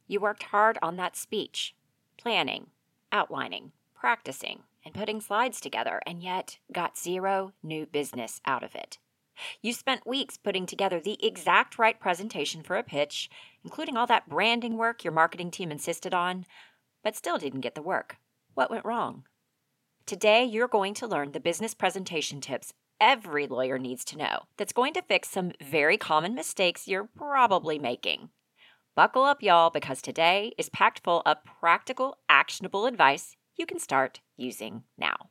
You worked hard on that speech, planning, outlining, practicing, and putting slides together, and yet got zero new business out of it. You spent weeks putting together the exact right presentation for a pitch, including all that branding work your marketing team insisted on, but still didn't get the work. What went wrong? Today, you're going to learn the business presentation tips every lawyer needs to know that's going to fix some very common mistakes you're probably making. Buckle up, y'all, because today is packed full of practical, actionable advice you can start using now.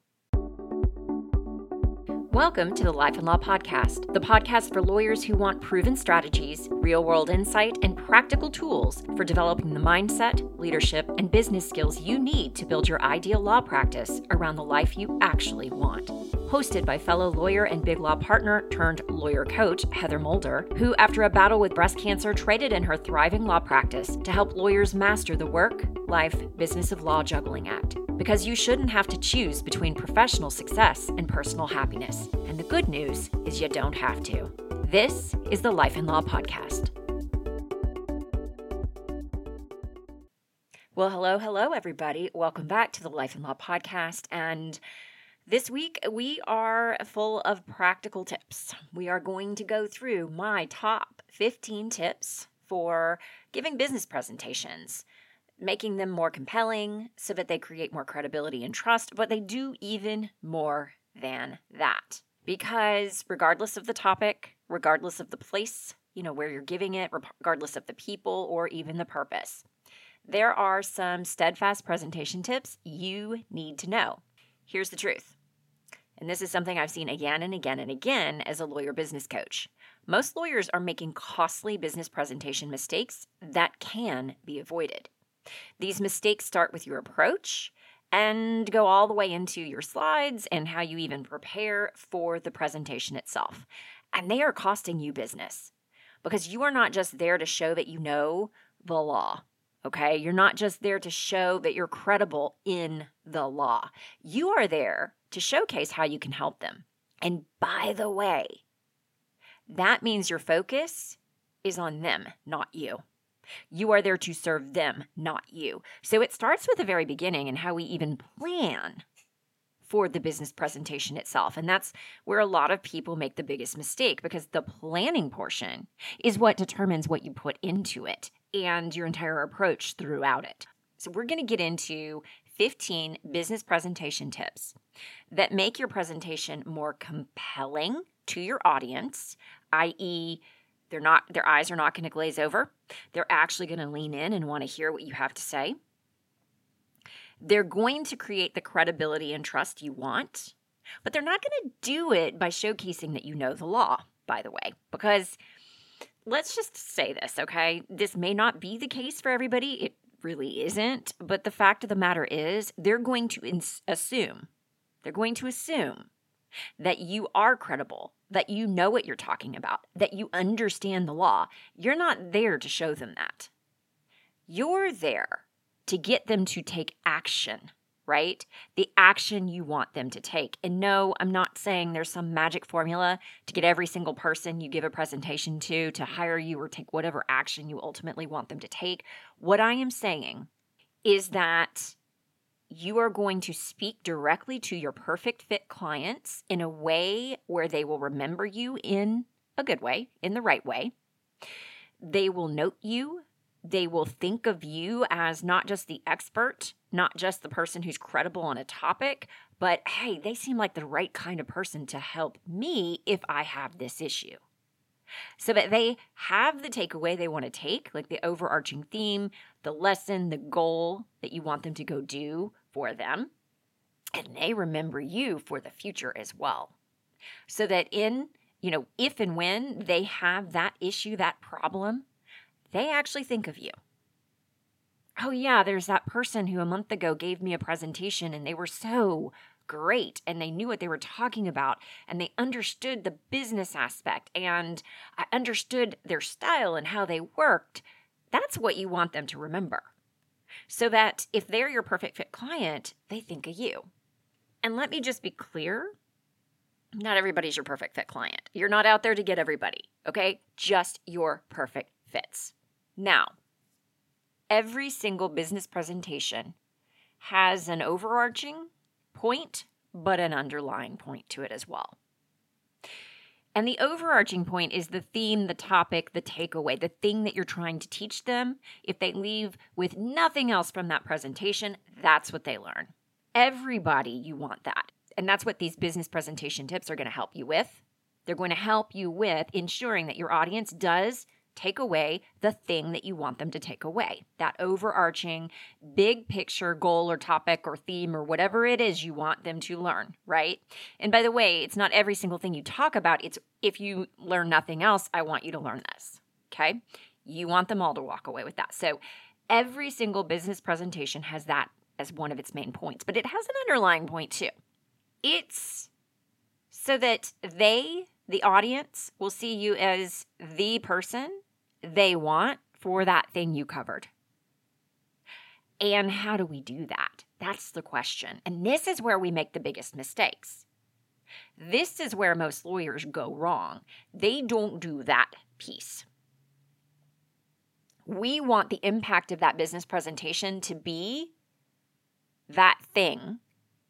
Welcome to the Life and Law Podcast, the podcast for lawyers who want proven strategies, real-world insight, and practical tools for developing the mindset, leadership, and business skills you need to build your ideal law practice around the life you actually want. Hosted by fellow lawyer and big law partner turned lawyer coach Heather Mulder, who after a battle with breast cancer traded in her thriving law practice to help lawyers master the work, life, business of law juggling act. Because you shouldn't have to choose between professional success and personal happiness. And the good news is you don't have to. This is the Life and Law Podcast. Well, hello, everybody. Welcome back to the Life and Law Podcast. And this week, we are full of practical tips. We are going to go through my top 15 tips for giving business presentations, making them more compelling so that they create more credibility and trust, but they do even more than that. Because regardless of the topic, regardless of the place, where you're giving it, regardless of the people or even the purpose, there are some steadfast presentation tips you need to know. Here's the truth. And this is something I've seen again and again and again as a lawyer business coach. Most lawyers are making costly business presentation mistakes that can be avoided. These mistakes start with your approach and go all the way into your slides and how you even prepare for the presentation itself. And they are costing you business because you are not just there to show that you know the law, okay? You're not just there to show that you're credible in the law. You are there to showcase how you can help them. And by the way, that means your focus is on them, not you. You are there to serve them, not you. So it starts with the very beginning and how we even plan for the business presentation itself. And that's where a lot of people make the biggest mistake because the planning portion is what determines what you put into it and your entire approach throughout it. So we're going to get into 15 business presentation tips that make your presentation more compelling to your audience, i.e., their eyes are not going to glaze over. They're actually going to lean in and want to hear what you have to say. They're going to create the credibility and trust you want, but they're not going to do it by showcasing that you know the law, by the way, because let's just say this, okay? This may not be the case for everybody. It really isn't, but the fact of the matter is they're going to assume that you are credible, that you know what you're talking about, that you understand the law. You're not there to show them that. You're there to get them to take action, right? The action you want them to take. And no, I'm not saying there's some magic formula to get every single person you give a presentation to hire you or take whatever action you ultimately want them to take. What I am saying is that you are going to speak directly to your perfect fit clients in a way where they will remember you in a good way, in the right way. They will note you. They will think of you as not just the expert, not just the person who's credible on a topic, but hey, they seem like the right kind of person to help me if I have this issue. So that they have the takeaway they want to take, like the overarching theme, the lesson, the goal that you want them to go do for them, and they remember you for the future as well. So that if and when they have that issue, that problem, they actually think of you. Oh yeah, there's that person who a month ago gave me a presentation and they were so great and they knew what they were talking about and they understood the business aspect and I understood their style and how they worked. That's what you want them to remember. So that if they're your perfect fit client, they think of you. And let me just be clear, not everybody's your perfect fit client. You're not out there to get everybody, okay? Just your perfect fits. Now, Every single business presentation has an overarching point, but an underlying point to it as well. And the overarching point is the theme, the topic, the takeaway, the thing that you're trying to teach them. If they leave with nothing else from that presentation, that's what they learn. Everybody, you want that. And that's what these business presentation tips are going to help you with. They're going to help you with ensuring that your audience does take away the thing that you want them to take away. That overarching big picture goal or topic or theme or whatever it is you want them to learn, right? And by the way, it's not every single thing you talk about. It's if you learn nothing else, I want you to learn this, okay? You want them all to walk away with that. So every single business presentation has that as one of its main points, but it has an underlying point too. It's so that the audience, will see you as the person they want for that thing you covered. And how do we do that? That's the question. And this is where we make the biggest mistakes. This is where most lawyers go wrong. They don't do that piece. We want the impact of that business presentation to be that thing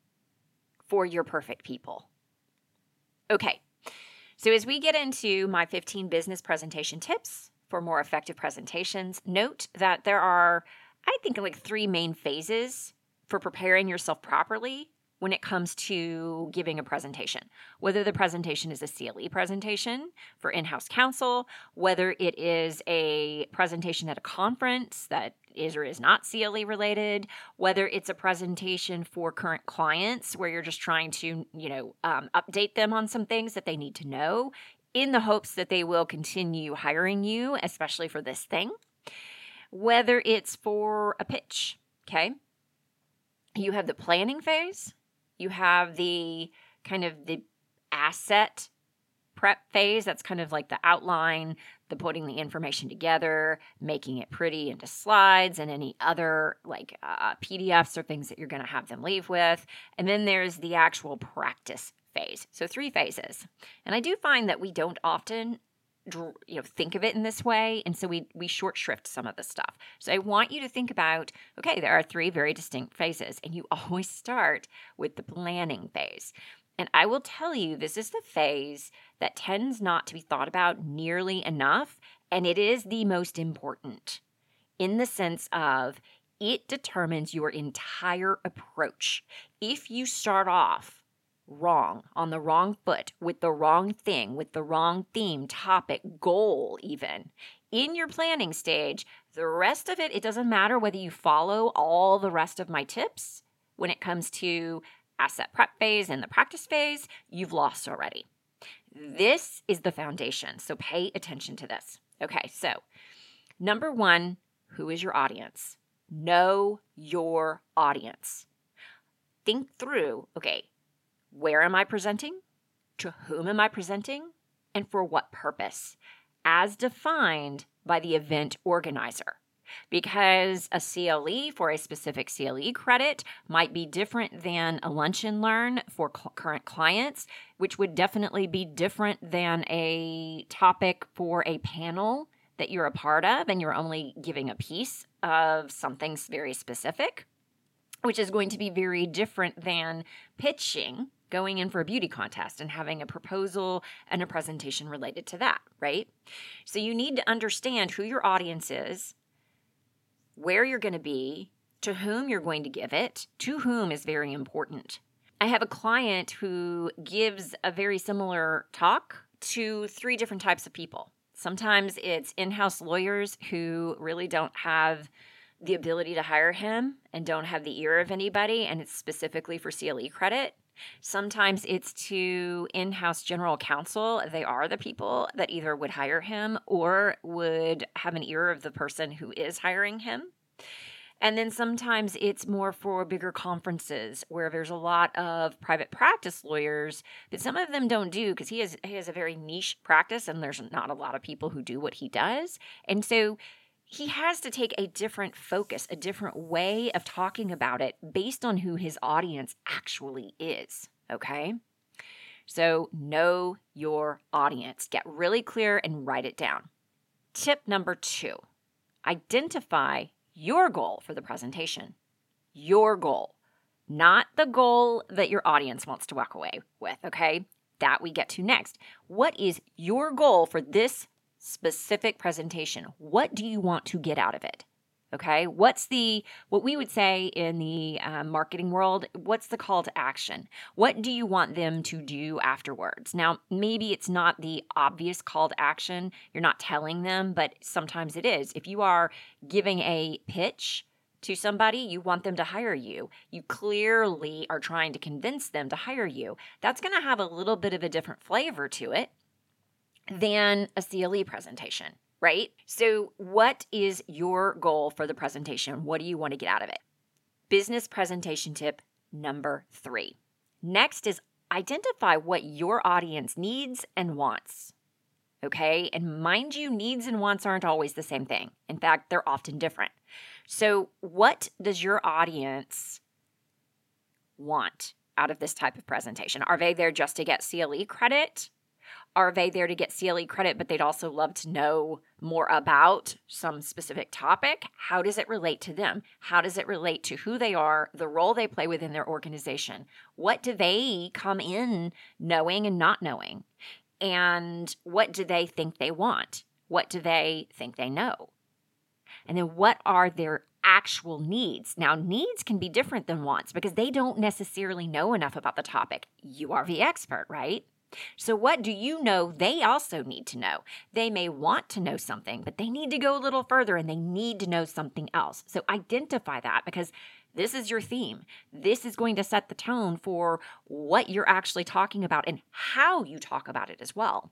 for your perfect people. Okay, so as we get into my 15 business presentation tips for more effective presentations, note that there are, I think, like 3 main phases for preparing yourself properly when it comes to giving a presentation. Whether the presentation is a CLE presentation for in-house counsel, whether it is a presentation at a conference that is or is not CLE related, whether it's a presentation for current clients where you're just trying to, update them on some things that they need to know in the hopes that they will continue hiring you, especially for this thing, whether it's for a pitch, okay? You have the planning phase. You have the kind of the asset prep phase. That's kind of like the outline, the putting the information together, making it pretty into slides and any other like PDFs or things that you're going to have them leave with. And then there's the actual practice phase. So 3 phases. And I do find that we don't often think of it in this way. And so we short shrift some of the stuff. So I want you to think about, okay, there are 3 very distinct phases, and you always start with the planning phase. And I will tell you, this is the phase that tends not to be thought about nearly enough, and it is the most important in the sense of it determines your entire approach. If you start off wrong, on the wrong foot, with the wrong thing, with the wrong theme, topic, goal even, in your planning stage, the rest of it, it doesn't matter whether you follow all the rest of my tips when it comes to asset prep phase and the practice phase, you've lost already. This is the foundation, so pay attention to this. Okay, so number 1, who is your audience? Know your audience. Think through, okay, where am I presenting? To whom am I presenting? And for what purpose? As defined by the event organizer. Because a CLE for a specific CLE credit might be different than a lunch and learn for current clients, which would definitely be different than a topic for a panel that you're a part of and you're only giving a piece of something very specific, which is going to be very different than pitching, going in for a beauty contest and having a proposal and a presentation related to that, right? So you need to understand who your audience is, where you're going to be, to whom you're going to give it. To whom is very important. I have a client who gives a very similar talk to 3 different types of people. Sometimes it's in-house lawyers who really don't have the ability to hire him and don't have the ear of anybody, and it's specifically for CLE credit. Sometimes it's to in-house general counsel. They are the people that either would hire him or would have an ear of the person who is hiring him. And then sometimes it's more for bigger conferences where there's a lot of private practice lawyers, but some of them don't do because he has a very niche practice and there's not a lot of people who do what he does. And so he has to take a different focus, a different way of talking about it based on who his audience actually is, okay? So know your audience. Get really clear and write it down. Tip number 2, identify your goal for the presentation. Your goal, not the goal that your audience wants to walk away with, okay? That we get to next. What is your goal for this specific presentation? What do you want to get out of it? Okay, what we would say in the marketing world, what's the call to action? What do you want them to do afterwards? Now, maybe it's not the obvious call to action. You're not telling them, but sometimes it is. If you are giving a pitch to somebody, you want them to hire you. You clearly are trying to convince them to hire you. That's going to have a little bit of a different flavor to it than a CLE presentation. Right? So what is your goal for the presentation? What do you want to get out of it? Business presentation tip number 3. Next is identify what your audience needs and wants. Okay? And mind you, needs and wants aren't always the same thing. In fact, they're often different. So what does your audience want out of this type of presentation? Are they there just to get CLE credit? Are they there to get CLE credit, but they'd also love to know more about some specific topic? How does it relate to them? How does it relate to who they are, the role they play within their organization? What do they come in knowing and not knowing? And what do they think they want? What do they think they know? And then what are their actual needs? Now, needs can be different than wants because they don't necessarily know enough about the topic. You are the expert, right? So what do you know they also need to know? They may want to know something, but they need to go a little further and they need to know something else. So identify that because this is your theme. This is going to set the tone for what you're actually talking about and how you talk about it as well.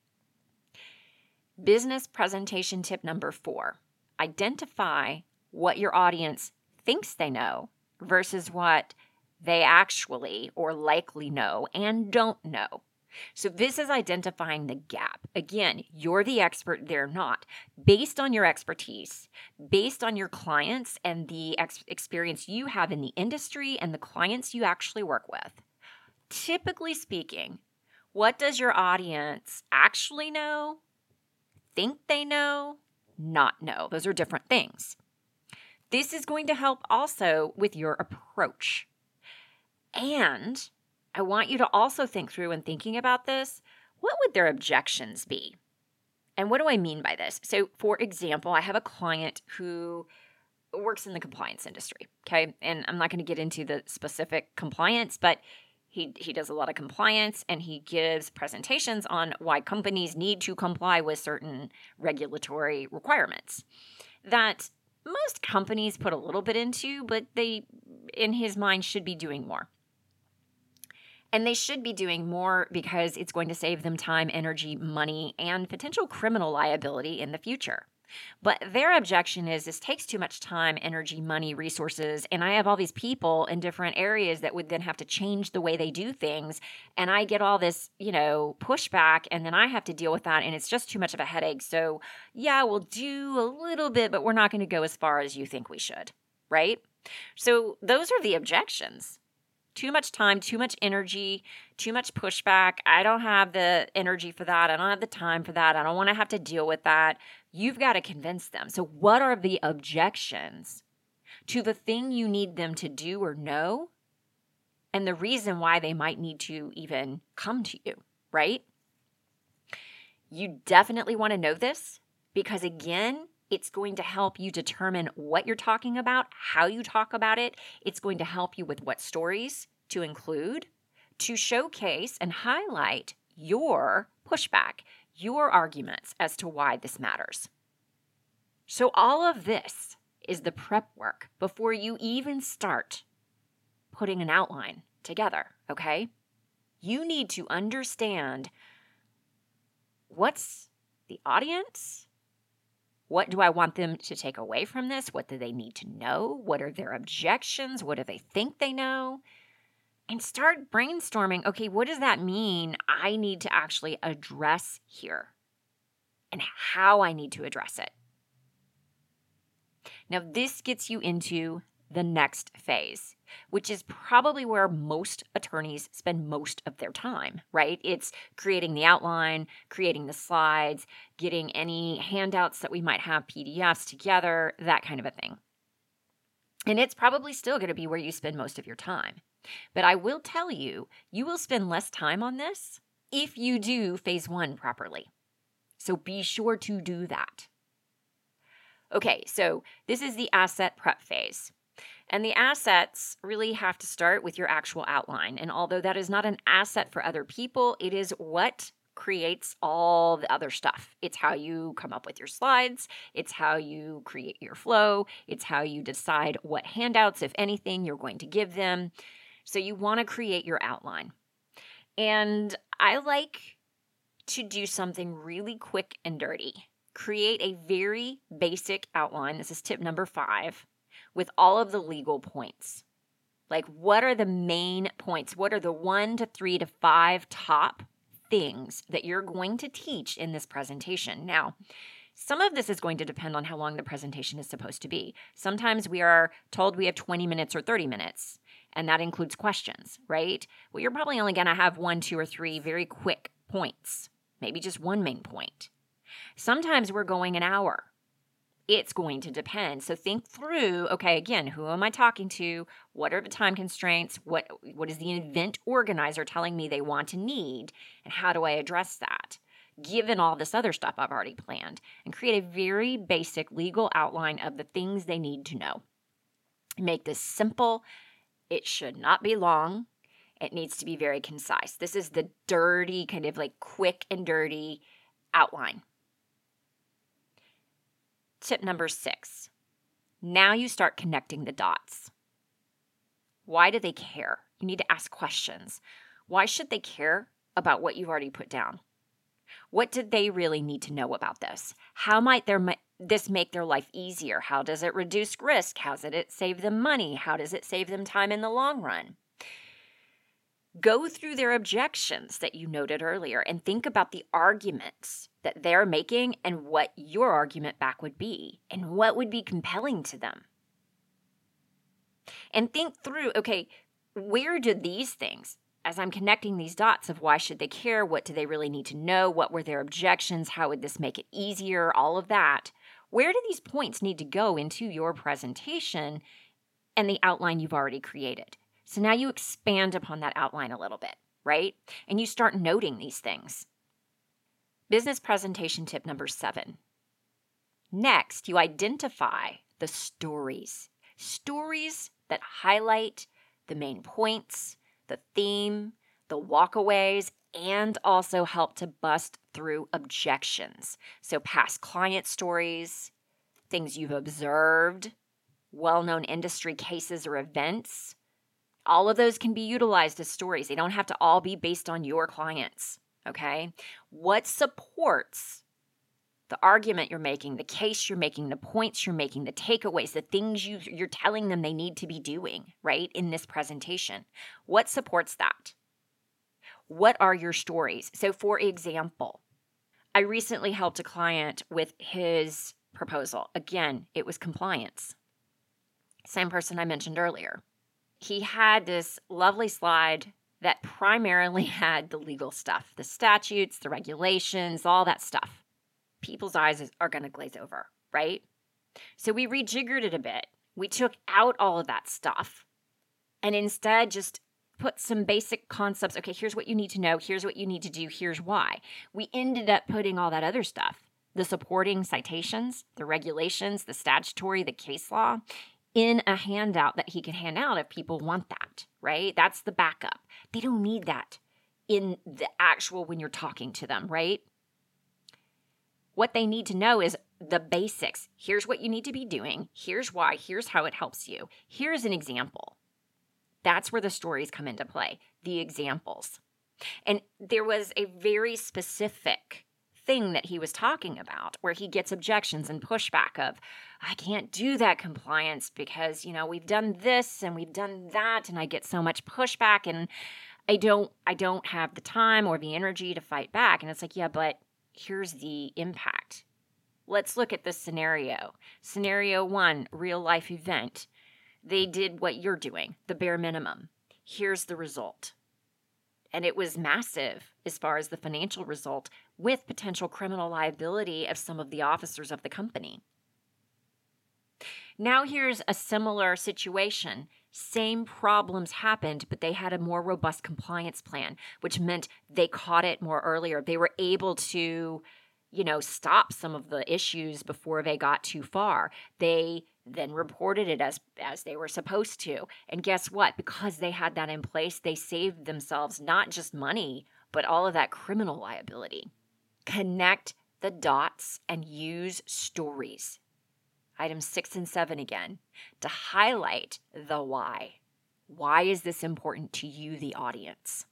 Business presentation tip number 4. Identify what your audience thinks they know versus what they actually or likely know and don't know. So this is identifying the gap. Again, you're the expert, they're not. Based on your expertise, based on your clients and the experience you have in the industry and the clients you actually work with. Typically speaking, what does your audience actually know, think they know, not know? Those are different things. This is going to help also with your approach. And I want you to also think through when thinking about this, what would their objections be? And what do I mean by this? So, for example, I have a client who works in the compliance industry, okay? And I'm not going to get into the specific compliance, but he does a lot of compliance and he gives presentations on why companies need to comply with certain regulatory requirements that most companies put a little bit into, but they, in his mind, should be doing more. And they should be doing more because it's going to save them time, energy, money, and potential criminal liability in the future. But their objection is this takes too much time, energy, money, resources, and I have all these people in different areas that would then have to change the way they do things, and I get all this, pushback, and then I have to deal with that, and it's just too much of a headache. So, yeah, we'll do a little bit, but we're not going to go as far as you think we should, right? So those are the objections. Too much time, too much energy, too much pushback. I don't have the energy for that. I don't have the time for that. I don't want to have to deal with that. You've got to convince them. So what are the objections to the thing you need them to do or know and the reason why they might need to even come to you, right? You definitely want to know this because, again, it's going to help you determine what you're talking about, how you talk about it. It's going to help you with what stories to include, to showcase and highlight your pushback, your arguments as to why this matters. So all of this is the prep work before you even start putting an outline together, okay? You need to understand what's the audience. What do I want them to take away from this? What do they need to know? What are their objections? What do they think they know? And start brainstorming, okay, what does that mean I need to actually address here? And how I need to address it. Now, this gets you into the next phase, which is probably where most attorneys spend most of their time, right? It's creating the outline, creating the slides, getting any handouts that we might have, PDFs together, that kind of a thing. And it's probably still going to be where you spend most of your time. But I will tell you, you will spend less time on this if you do phase 1 properly. So be sure to do that. Okay, so this is the asset prep phase. And the assets really have to start with your actual outline. And although that is not an asset for other people, it is what creates all the other stuff. It's how you come up with your slides. It's how you create your flow. It's how you decide what handouts, if anything, you're going to give them. So you want to create your outline. And I like to do something really quick and dirty. Create a very basic outline. This is tip number 5. With all of the legal points. Like, what are the main points? What are the 1 to 3 to 5 top things that you're going to teach in this presentation? Now, some of this is going to depend on how long the presentation is supposed to be. Sometimes we are told we have 20 minutes or 30 minutes, and that includes questions, right? Well, you're probably only going to have 1, 2, or 3 very quick points, maybe just one main point. Sometimes we're going an hour. It's going to depend. So think through, okay, again, who am I talking to? What are the time constraints? What is the event organizer telling me they want to need? And how do I address that? Given all this other stuff I've already planned, and create a very basic legal outline of the things they need to know. Make this simple. It should not be long. It needs to be very concise. This is the dirty, kind of like quick and dirty outline. Tip number 6. Now you start connecting the dots. Why do they care? You need to ask questions. Why should they care about what you've already put down? What did they really need to know about this? How might this make their life easier? How does it reduce risk? How does it save them money? How does it save them time in the long run? Go through their objections that you noted earlier and think about the arguments that they're making and what your argument back would be and what would be compelling to them. And think through, okay, where do these things, as I'm connecting these dots of why should they care, what do they really need to know, what were their objections, how would this make it easier, all of that, where do these points need to go into your presentation and the outline you've already created? So now you expand upon that outline a little bit, right? And you start noting these things. Business presentation tip number 7. Next, you identify the stories. Stories that highlight the main points, the theme, the walkaways, and also help to bust through objections. So past client stories, things you've observed, well-known industry cases or events. All of those can be utilized as stories. They don't have to all be based on your clients, okay? What supports the argument you're making, the case you're making, the points you're making, the takeaways, the things you're telling them they need to be doing, right, in this presentation? What supports that? What are your stories? So, for example, I recently helped a client with his proposal. Again, it was compliance. Same person I mentioned earlier. He had this lovely slide that primarily had the legal stuff, the statutes, the regulations, all that stuff. People's eyes are going to glaze over, right? So we rejiggered it a bit. We took out all of that stuff and instead just put some basic concepts. Okay, here's what you need to know. Here's what you need to do. Here's why. We ended up putting all that other stuff, the supporting citations, the regulations, the statutory, the case law, in a handout that he can hand out if people want that, right? That's the backup. They don't need that in the actual when you're talking to them, right? What they need to know is the basics. Here's what you need to be doing. Here's why. Here's how it helps you. Here's an example. That's where the stories come into play, the examples. And there was a very specific thing that he was talking about where he gets objections and pushback of, I can't do that compliance because, we've done this and we've done that and I get so much pushback and I don't have the time or the energy to fight back. And it's like, yeah, but here's the impact. Let's look at this scenario. Scenario 1, real life event. They did what you're doing, the bare minimum. Here's the result. And it was massive as far as the financial result with potential criminal liability of some of the officers of the company. Now here's a similar situation. Same problems happened, but they had a more robust compliance plan, which meant they caught it more earlier. They were able to, stop some of the issues before they got too far. They then reported it as they were supposed to. And guess what? Because they had that in place, they saved themselves not just money, but all of that criminal liability. Connect the dots and use stories. Items 6 and 7 again, to highlight the why. Why is this important to you, the audience?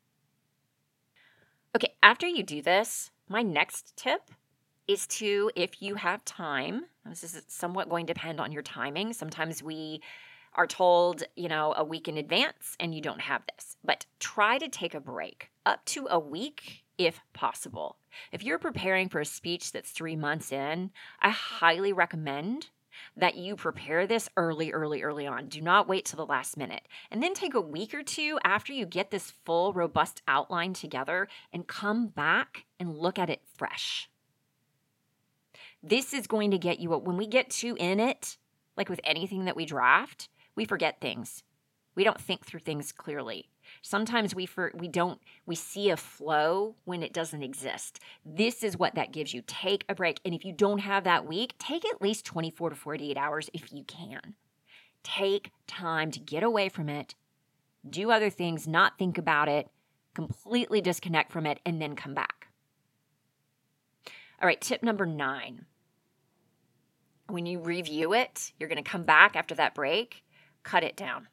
Okay, after you do this, my next tip is to, if you have time, this is somewhat going to depend on your timing. Sometimes we are told, a week in advance and you don't have this, but try to take a break up to a week if possible. If you're preparing for a speech that's 3 months in, I highly recommend that you prepare this early on. Do not wait till the last minute. And then take a week or two after you get this full, robust outline together and come back and look at it fresh. This is going to get you, when we get too in it, like with anything that we draft, we forget things. We don't think through things clearly. Sometimes we see a flow when it doesn't exist. This is what that gives you. Take a break. And if you don't have that week, take at least 24 to 48 hours if you can. Take time to get away from it, do other things, not think about it, completely disconnect from it, and then come back. All right, tip number 9. When you review it, you're going to come back after that break, cut it down.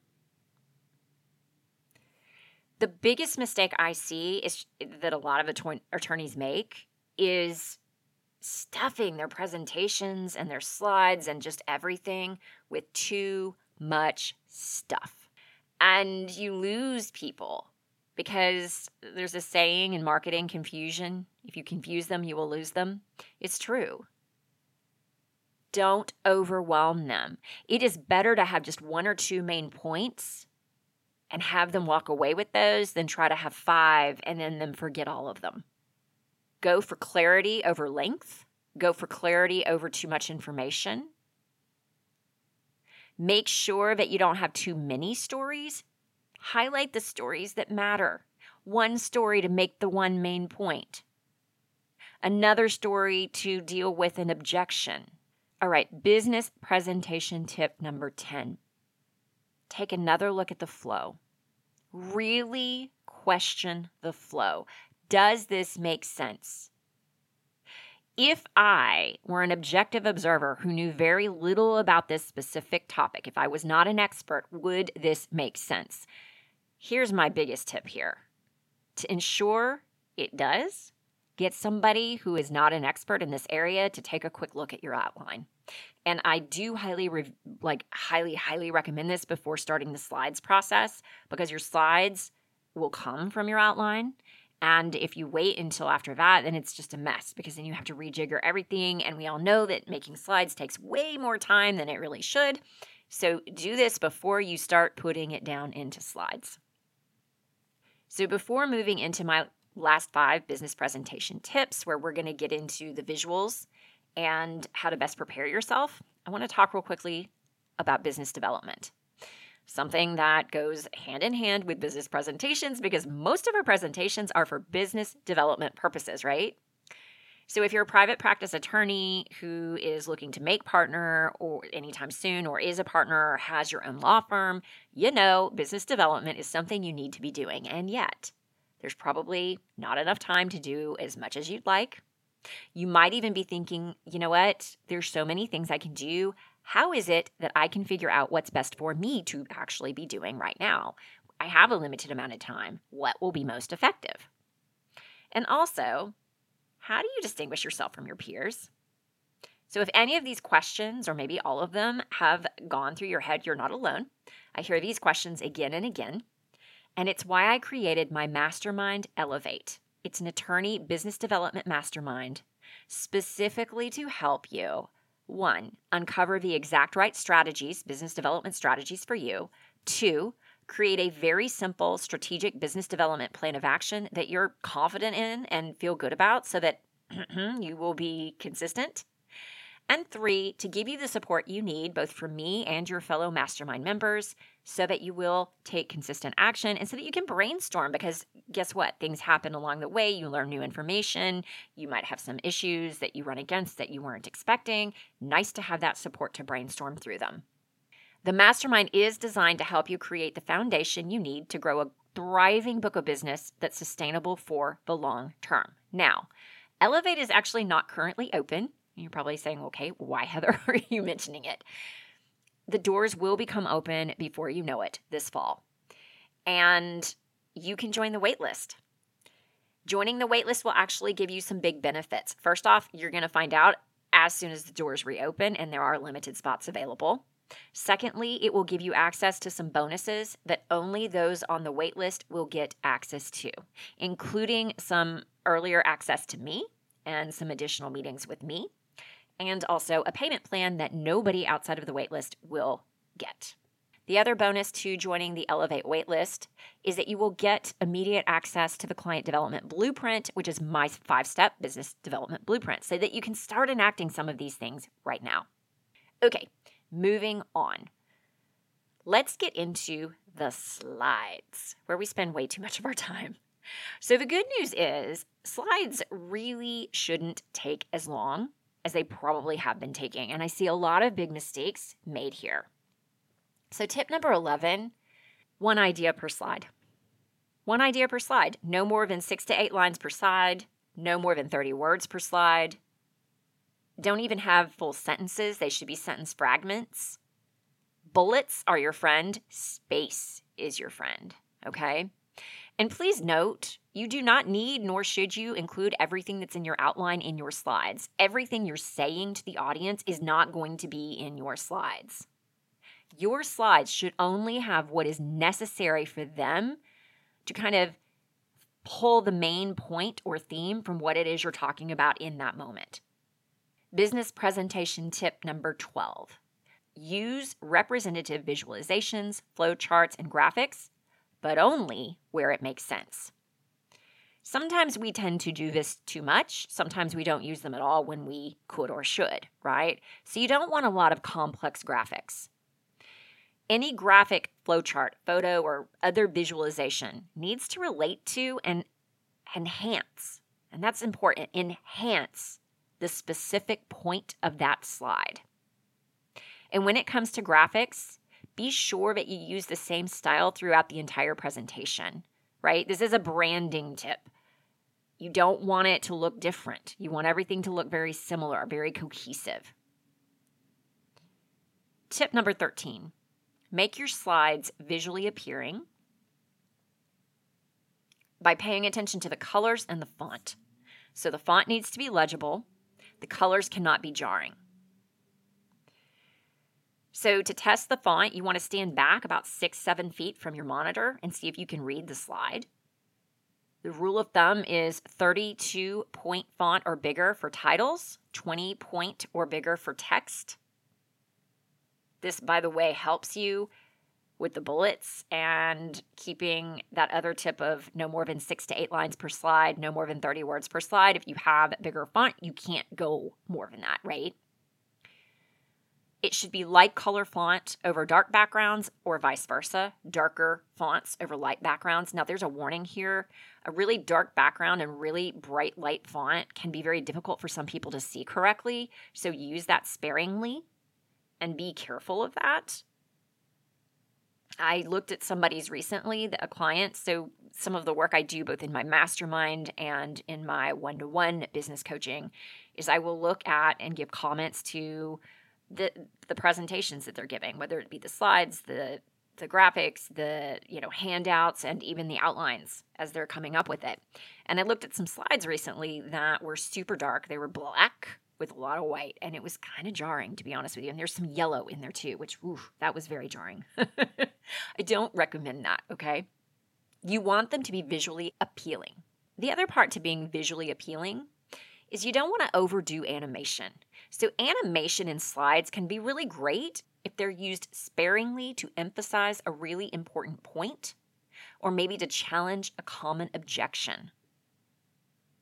The biggest mistake I see is that a lot of attorneys make is stuffing their presentations and their slides and just everything with too much stuff. And you lose people because there's a saying in marketing, confusion. If you confuse them, you will lose them. It's true. Don't overwhelm them. It is better to have just 1 or 2 main points and have them walk away with those than try to have 5 and then them forget all of them. Go for clarity over length. Go for clarity over too much information. Make sure that you don't have too many stories. Highlight the stories that matter. One story to make the one main point. Another story to deal with an objection. All right, business presentation tip number 10. Take another look at the flow. Really question the flow. Does this make sense? If I were an objective observer who knew very little about this specific topic, if I was not an expert, would this make sense? Here's my biggest tip here. To ensure it does, get somebody who is not an expert in this area to take a quick look at your outline. And I do highly recommend this before starting the slides process, because your slides will come from your outline. And if you wait until after that, then it's just a mess, because then you have to rejigger everything. And we all know that making slides takes way more time than it really should. So do this before you start putting it down into slides. So before moving into my last 5 business presentation tips, where we're going to get into the visuals and how to best prepare yourself, I want to talk real quickly about business development. Something that goes hand in hand with business presentations, because most of our presentations are for business development purposes, right? So if you're a private practice attorney who is looking to make partner or anytime soon, or is a partner or has your own law firm, business development is something you need to be doing. And yet, there's probably not enough time to do as much as you'd like. You might even be thinking, there's so many things I can do. How is it that I can figure out what's best for me to actually be doing right now? I have a limited amount of time. What will be most effective? And also, how do you distinguish yourself from your peers? So if any of these questions, or maybe all of them, have gone through your head, you're not alone. I hear these questions again and again. And it's why I created my mastermind, Elevate. It's an attorney business development mastermind specifically to help you, 1, uncover the exact right strategies, business development strategies for you. 2, create a very simple strategic business development plan of action that you're confident in and feel good about so that you will be consistent. And 3, to give you the support you need, both from me and your fellow mastermind members, so that you will take consistent action and so that you can brainstorm. Because guess what? Things happen along the way. You learn new information. You might have some issues that you run against that you weren't expecting. Nice to have that support to brainstorm through them. The mastermind is designed to help you create the foundation you need to grow a thriving book of business that's sustainable for the long term. Now, Elevate is actually not currently open. You're probably saying, okay, why, Heather, are you mentioning it? The doors will become open before you know it this fall. And you can join the waitlist. Joining the waitlist will actually give you some big benefits. First off, you're going to find out as soon as the doors reopen and there are limited spots available. Secondly, it will give you access to some bonuses that only those on the waitlist will get access to, including some earlier access to me and some additional meetings with me, and also a payment plan that nobody outside of the waitlist will get. The other bonus to joining the Elevate waitlist is that you will get immediate access to the Client Development Blueprint, which is my 5-step business development blueprint, so that you can start enacting some of these things right now. Okay, moving on. Let's get into the slides, where we spend way too much of our time. So the good news is slides really shouldn't take as long as they probably have been taking, and I see a lot of big mistakes made here. So tip number 11, 1 idea per slide. 1 idea per slide. No more than 6 to 8 lines per slide. No more than 30 words per slide. Don't even have full sentences. They should be sentence fragments. Bullets are your friend. Space is your friend, okay? And please note, you do not need nor should you include everything that's in your outline in your slides. Everything you're saying to the audience is not going to be in your slides. Your slides should only have what is necessary for them to kind of pull the main point or theme from what it is you're talking about in that moment. Business presentation tip number 12. Use representative visualizations, flowcharts, and graphics, but only where it makes sense. Sometimes we tend to do this too much. Sometimes we don't use them at all when we could or should, right? So you don't want a lot of complex graphics. Any graphic, flowchart, photo, or other visualization needs to relate to and enhance, and that's important, enhance the specific point of that slide. And when it comes to graphics, be sure that you use the same style throughout the entire presentation, right? This is a branding tip. You don't want it to look different. You want everything to look very similar, very cohesive. Tip number 13. Make your slides visually appealing by paying attention to the colors and the font. So the font needs to be legible. The colors cannot be jarring. So to test the font, you want to stand back about 6-7 feet from your monitor and see if you can read the slide. The rule of thumb is 32-point font or bigger for titles, 20-point or bigger for text. This, by the way, helps you with the bullets and keeping that other tip of no more than 6 to 8 lines per slide, no more than 30 words per slide. If you have bigger font, you can't go more than that, right? It should be light color font over dark backgrounds or vice versa, darker fonts over light backgrounds. Now, there's a warning here. A really dark background and really bright light font can be very difficult for some people to see correctly, so use that sparingly and be careful of that. I looked at somebody's recently, a client, so some of the work I do both in my mastermind and in my one-to-one business coaching is I will look at and give comments to the presentations that they're giving, whether it be the slides, the graphics, the handouts, and even the outlines as they're coming up with it. And I looked at some slides recently that were super dark. They were black with a lot of white, and it was kind of jarring, to be honest with you. And there's some yellow in there too, which, that was very jarring. I don't recommend that, okay? You want them to be visually appealing. The other part to being visually appealing is you don't want to overdo animation. So animation in slides can be really great if they're used sparingly to emphasize a really important point or maybe to challenge a common objection.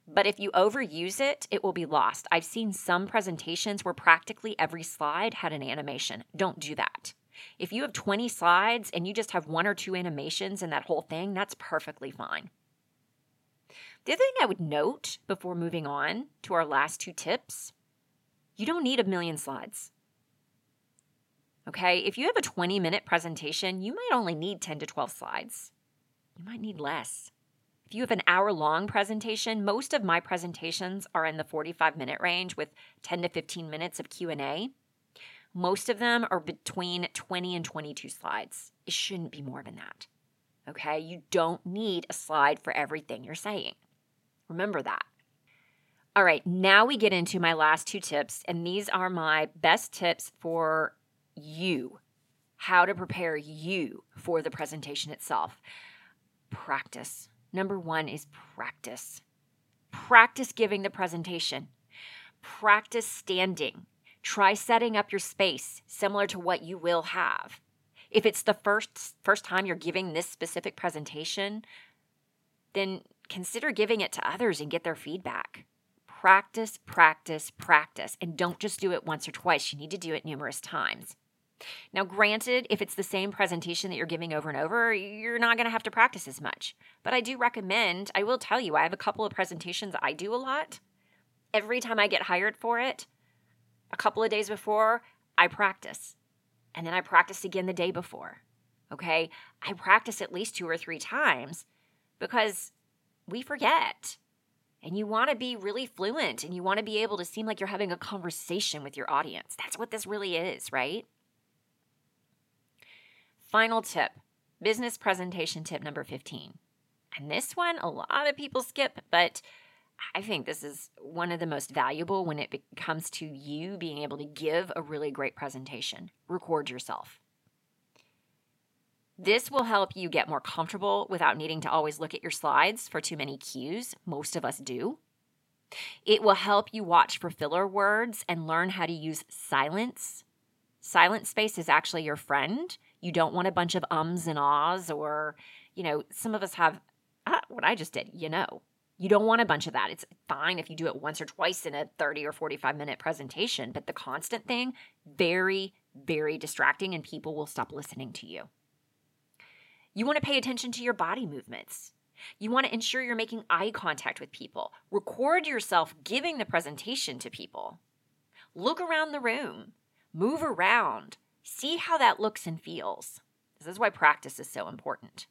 But if you overuse it, it will be lost. I've seen some presentations where practically every slide had an animation. Don't do that. If you have 20 slides and you just have 1 or 2 animations in that whole thing, that's perfectly fine. The other thing I would note before moving on to our last 2 tips, you don't need a million slides. Okay, if you have a 20-minute presentation, you might only need 10 to 12 slides. You might need less. If you have an hour-long presentation, most of my presentations are in the 45-minute range with 10 to 15 minutes of Q&A. Most of them are between 20 and 22 slides. It shouldn't be more than that. Okay, you don't need a slide for everything you're saying. Remember that. All right, now we get into my last 2 tips, and these are my best tips for you, how to prepare you for the presentation itself. Practice. Number 1 is practice. Practice giving the presentation. Practice standing. Try setting up your space similar to what you will have. If it's the first time you're giving this specific presentation, then consider giving it to others and get their feedback. Practice, practice, practice. And don't just do it once or twice. You need to do it numerous times. Now, granted, if it's the same presentation that you're giving over and over, you're not going to have to practice as much. But I do recommend, I will tell you, I have a couple of presentations I do a lot. Every time I get hired for it, a couple of days before, I practice. And then I practice again the day before. Okay? I practice at least 2 or 3 times because we forget. And you want to be really fluent and you want to be able to seem like you're having a conversation with your audience. That's what this really is, right? Final tip, business presentation tip number 15. And this one, a lot of people skip, but I think this is one of the most valuable when it comes to you being able to give a really great presentation. Record yourself. This will help you get more comfortable without needing to always look at your slides for too many cues. Most of us do. It will help you watch for filler words and learn how to use silence. Silent space is actually your friend. You don't want a bunch of ums and ahs or, some of us have, what I just did, You don't want a bunch of that. It's fine if you do it once or twice in a 30 or 45-minute presentation, but the constant thing, very, very distracting and people will stop listening to you. You want to pay attention to your body movements. You want to ensure you're making eye contact with people. Record yourself giving the presentation to people. Look around the room. Move around. See how that looks and feels. This is why practice is so important.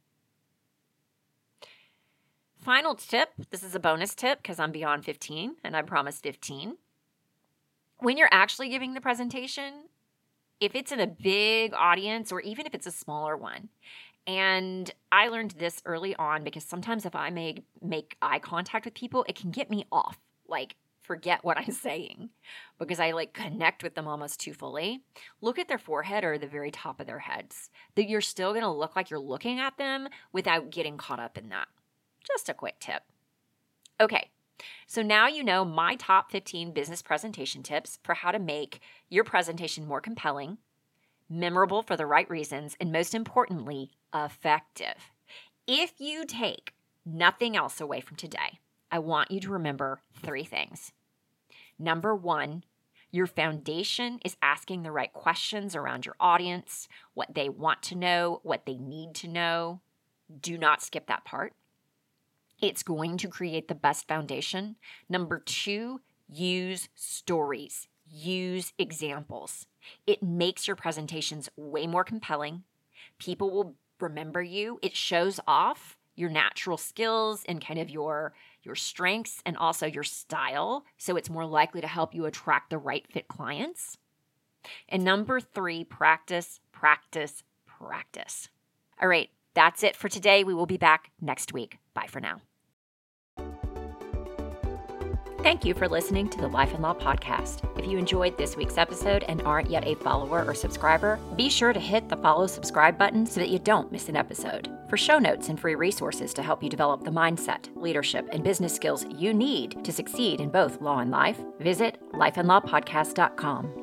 Final tip, this is a bonus tip because I'm beyond 15 and I promised 15. When you're actually giving the presentation, if it's in a big audience or even if it's a smaller one, and I learned this early on because sometimes if I make eye contact with people, it can get me off, forget what I'm saying because I connect with them almost too fully. Look at their forehead or the very top of their heads. That you're still going to look like you're looking at them without getting caught up in that. Just a quick tip. Okay, so now you know my top 15 business presentation tips for how to make your presentation more compelling, memorable for the right reasons, and most importantly, effective. If you take nothing else away from today, I want you to remember 3 things. Number 1, your foundation is asking the right questions around your audience, what they want to know, what they need to know. Do not skip that part. It's going to create the best foundation. Number 2, use stories. Use examples. It makes your presentations way more compelling. People will remember you. It shows off your natural skills and kind of your strengths and also your style. So it's more likely to help you attract the right fit clients. And number 3, practice, practice, practice. All right, that's it for today. We will be back next week. Bye for now. Thank you for listening to the Life and Law Podcast. If you enjoyed this week's episode and aren't yet a follower or subscriber, be sure to hit the follow subscribe button so that you don't miss an episode. For show notes and free resources to help you develop the mindset, leadership, and business skills you need to succeed in both law and life, visit lifeandlawpodcast.com.